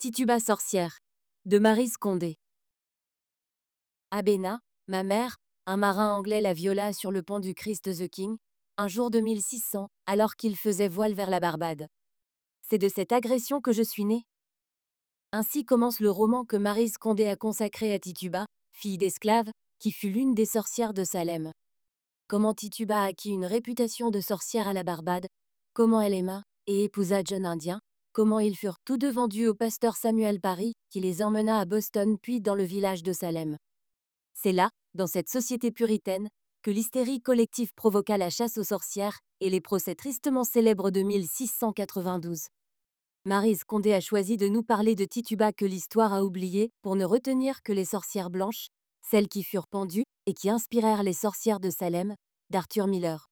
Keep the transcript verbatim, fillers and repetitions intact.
Tituba sorcière de Maryse Condé. À Bénin, ma mère, un marin anglais la viola sur le pont du Christ the King, un jour de mille six cents, alors qu'il faisait voile vers la Barbade. C'est de cette agression que je suis née. Ainsi commence le roman que Maryse Condé a consacré à Tituba, fille d'esclave, qui fut l'une des sorcières de Salem. Comment Tituba acquit une réputation de sorcière à la Barbade, comment elle aima et épousa John Indien, comment ils furent tous deux vendus au pasteur Samuel Parry, qui les emmena à Boston puis dans le village de Salem. C'est là, dans cette société puritaine, que l'hystérie collective provoqua la chasse aux sorcières et les procès tristement célèbres de mille six cent quatre-vingt-douze. Maryse Condé a choisi de nous parler de Tituba que l'histoire a oublié pour ne retenir que les sorcières blanches, celles qui furent pendues et qui inspirèrent les sorcières de Salem, d'Arthur Miller.